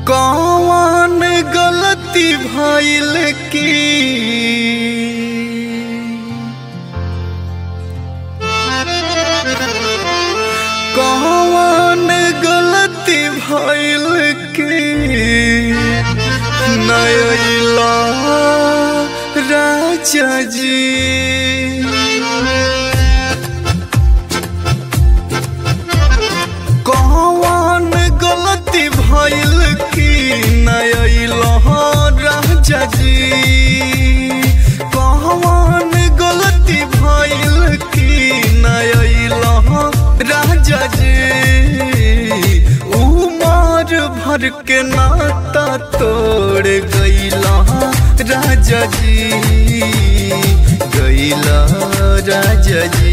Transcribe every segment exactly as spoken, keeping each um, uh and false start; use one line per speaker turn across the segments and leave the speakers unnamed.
कौन गलती भइल की कौन गलती भइल की नयला राजा जी कौन गलती भइल की नयला राजा जी कौन गलती भइल की नयला राजा जी उमर भर के नाता तोड़ गइला राजा जी गइला राजा जी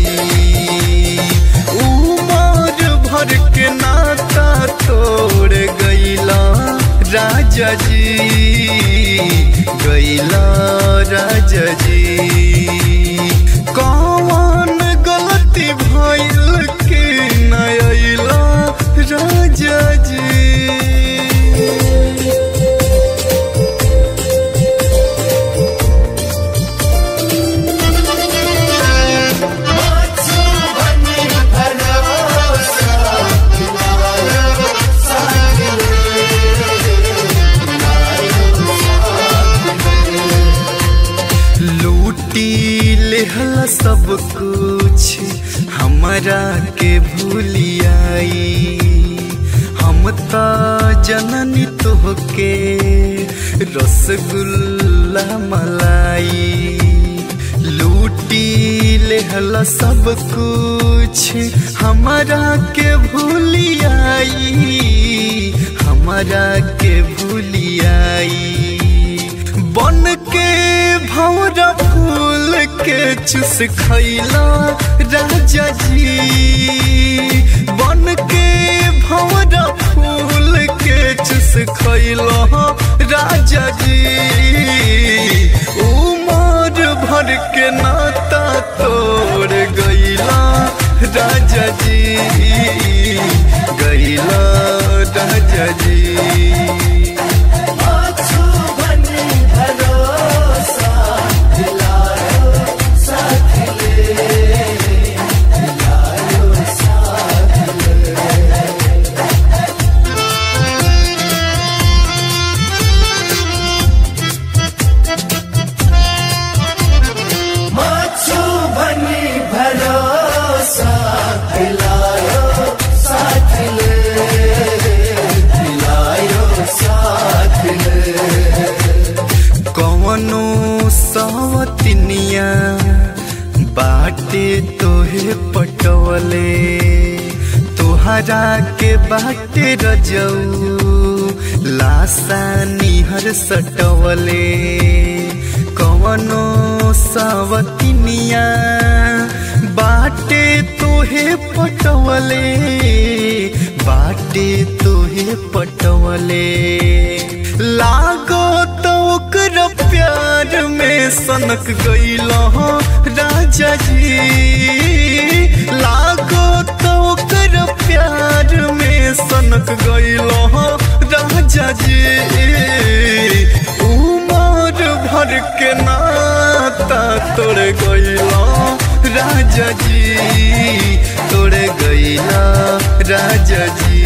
उमर भर के नाता तोड़ गइला राजा जी गइला राजा जी कौन गलती भइल के नयला राजा जी लेहला सब कुछ हमरा के भूलियाई हम ता जननी तोहके रसगुल्ला मलाई लूटी लेहला सब कुछ हमरा के भूलियाई हमरा के भूलियाई बन के भौरा फूल के चुस खैला राजा जी बन के भौरा फूल के चुस खैला राजा जी उमर भर के नाता तोड़ गइला राजा जी गइला राजा जी सवतिनिया बाटे तोहे पटवले तोहरा के बाटे रजऊ लासा निहर सटवले कवनो सवतिनिया बाटे तोहे पटवले बाटे तोहे पटवले लागो तो ओकर प्यार में सनक गइला राजा जी लागो तो ओकर प्यार में सनक गइला राजा जी उमर भर के नाता तोड़ गइला राजा जी तोड़ गइला राजा जी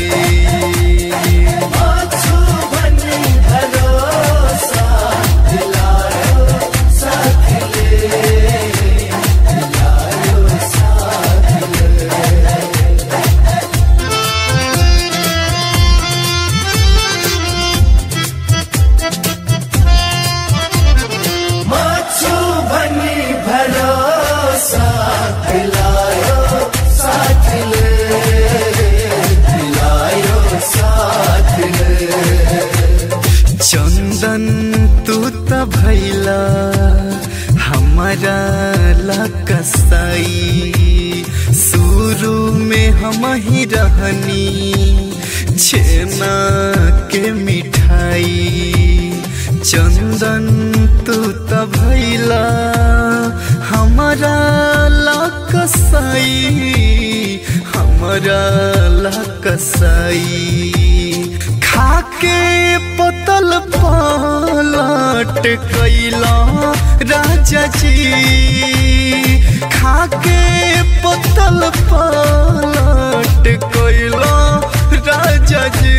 चंदन तू त भैला हमारा लकसाई शुरू में हम ही रहनी छेना के मिठाई चंदन तू त भैला हमारा लकसाई हमारा लकसाई खाके पतल पलट कैला राजा जी, खाके पतल पलट कैला राजा जी।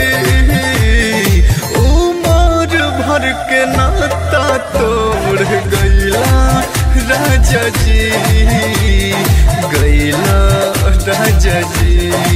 उमर भर के नाता तोड़ गैला राजा जी, गैला राजा जी।